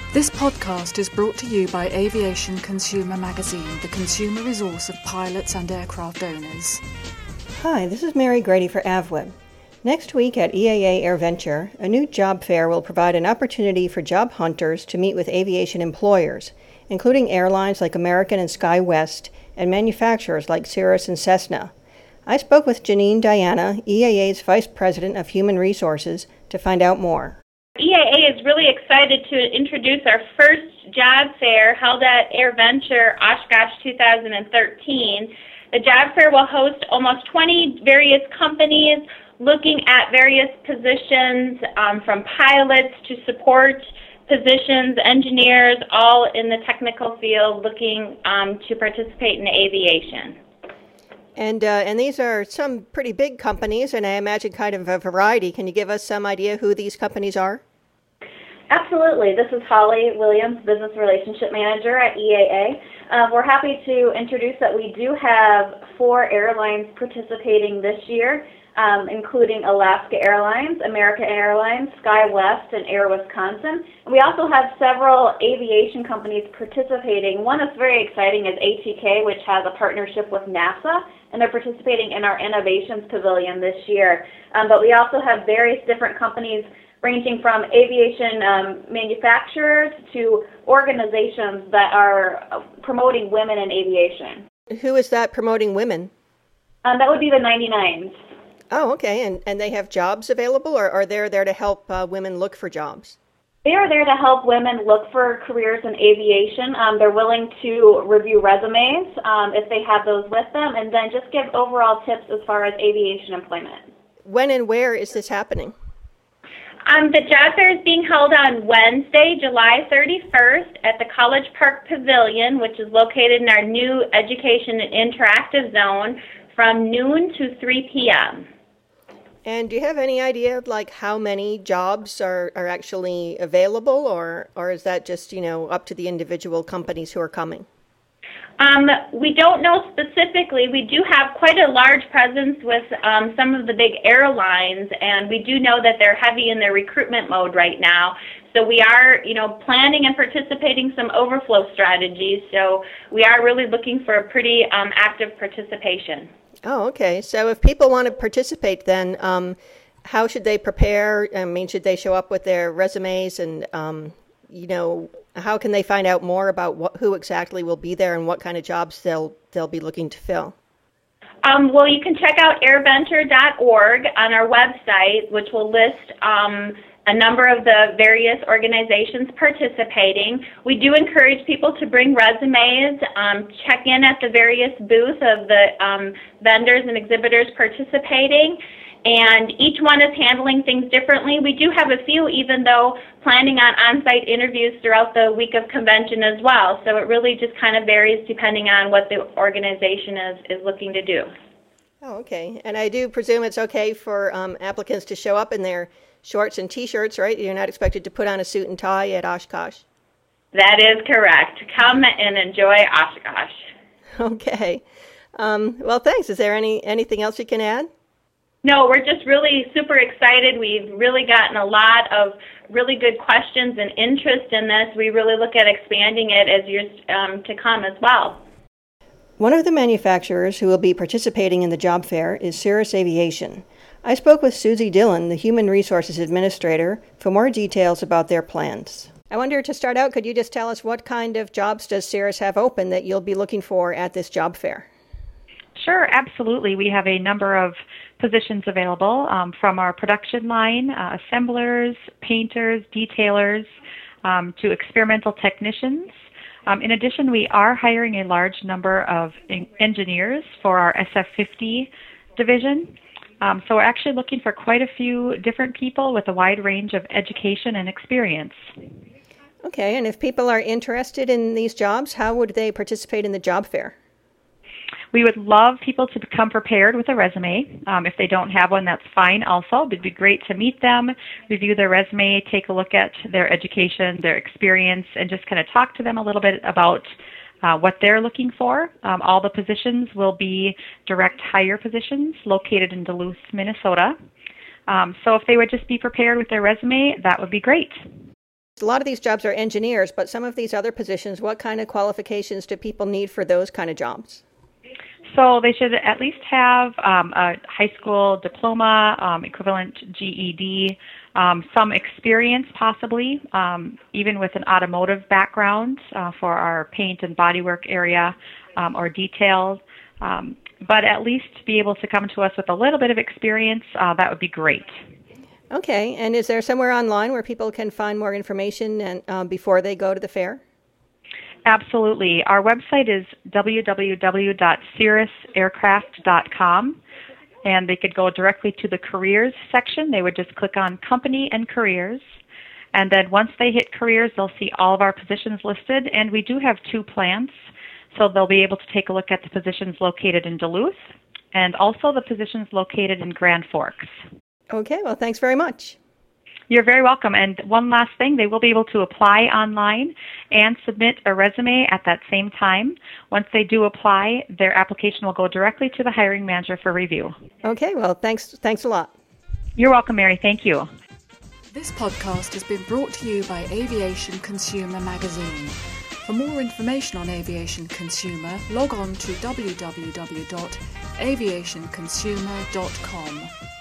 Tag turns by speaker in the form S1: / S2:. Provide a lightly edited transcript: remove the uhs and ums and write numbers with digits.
S1: This podcast is brought to you by Aviation Consumer Magazine, the consumer resource of pilots and aircraft owners.
S2: Hi, this is Mary Grady for AvWeb. Next week at EAA AirVenture, a new job fair will provide an opportunity for job hunters to meet with aviation employers, including airlines like American and SkyWest, and manufacturers like Cirrus and Cessna. I spoke with Janine Diana, EAA's Vice President of Human Resources, to find out more.
S3: EAA is really excited to introduce our first job fair held at AirVenture Oshkosh 2013. The job fair will host almost 20 various companies looking at various positions, from pilots to support positions, engineers, all in the technical field looking to participate in aviation.
S2: And these are some pretty big companies, and I imagine kind of a variety. Can you give us some idea who these companies are?
S3: Absolutely. This is Holly Williams, Business Relationship Manager at EAA. We're happy to introduce that we do have 4 airlines participating this year, including Alaska Airlines, American Airlines, SkyWest, and Air Wisconsin. And we also have several aviation companies participating. One that's very exciting is ATK, which has a partnership with NASA, and they're participating in our Innovations Pavilion this year. But we also have various different companies ranging from aviation manufacturers to organizations that are promoting women in aviation.
S2: Who is that promoting women?
S3: That would be the 99s.
S2: Oh, okay. And they have jobs available, or are they there to help women look for jobs?
S3: They are there to help women look for careers in aviation. They're willing to review resumes if they have those with them, and then just give overall tips as far as aviation employment.
S2: When and where is this happening?
S3: The job fair is being held on Wednesday, July 31st at the College Park Pavilion, which is located in our new Education and Interactive Zone from noon to 3 p.m.
S2: And do you have any idea of like how many jobs are actually available, or is that just, up to the individual companies who are coming?
S3: We don't know specifically. We do have quite a large presence with some of the big airlines, and we do know that they're heavy in their recruitment mode right now. So we are, planning and participating some overflow strategies. So we are really looking for a pretty active participation.
S2: Oh, okay. So if people want to participate, then how should they prepare? I mean, should they show up with their resumes, and how can they find out more about who exactly will be there and what kind of jobs they'll be looking to fill?
S3: Well, you can check out airventure.org on our website, which will list a number of the various organizations participating. We do encourage people to bring resumes, check in at the various booths of the vendors and exhibitors participating, and each one is handling things differently. We do have a few, even though, planning on on-site interviews throughout the week of convention as well. So it really just kind of varies depending on what the organization is looking to do.
S2: Oh, okay. And I do presume it's okay for applicants to show up in their shorts and T-shirts, right? You're not expected to put on a suit and tie at Oshkosh.
S3: That is correct. Come and enjoy Oshkosh.
S2: Okay. Well, thanks. Is there anything else you can add?
S3: No, we're just really super excited. We've really gotten a lot of really good questions and interest in this. We really look at expanding it as years to come as well.
S2: One of the manufacturers who will be participating in the job fair is Cirrus Aviation. I spoke with Susie Dillon, the Human Resources Administrator, for more details about their plans. I wonder, to start out, could you just tell us what kind of jobs does Cirrus have open that you'll be looking for at this job fair?
S4: Sure, absolutely. We have a number of positions available from our production line, assemblers, painters, detailers, to experimental technicians. In addition, we are hiring a large number of engineers for our SF-50 division. So we're actually looking for quite a few different people with a wide range of education and experience.
S2: Okay, and if people are interested in these jobs, how would they participate in the job fair?
S4: We would love people to come prepared with a resume. If they don't have one, that's fine also. It'd be great to meet them, review their resume, take a look at their education, their experience, and just kind of talk to them a little bit about what they're looking for. All the positions will be direct hire positions located in Duluth, Minnesota. So if they would just be prepared with their resume, that would be great.
S2: a lot of these jobs are engineers, but some of these other positions, what kind of qualifications do people need for those kind of jobs?
S4: So they should at least have a high school diploma, equivalent GED, some experience possibly, even with an automotive background for our paint and bodywork area or details. But at least be able to come to us with a little bit of experience, that would be great.
S2: Okay, and is there somewhere online where people can find more information and before they go to the fair?
S4: Absolutely. Our website is www.cirrusaircraft.com, and they could go directly to the careers section. They would just click on company and careers, and then once they hit careers, they'll see all of our positions listed, and we do have 2 plants, so they'll be able to take a look at the positions located in Duluth and also the positions located in Grand Forks.
S2: Okay, well, thanks very much.
S4: You're very welcome. And one last thing, they will be able to apply online and submit a resume at that same time. Once they do apply, their application will go directly to the hiring manager for review.
S2: Okay, well, thanks a lot.
S4: You're welcome, Mary. Thank you.
S1: This podcast has been brought to you by Aviation Consumer Magazine. For more information on Aviation Consumer, log on to www.aviationconsumer.com.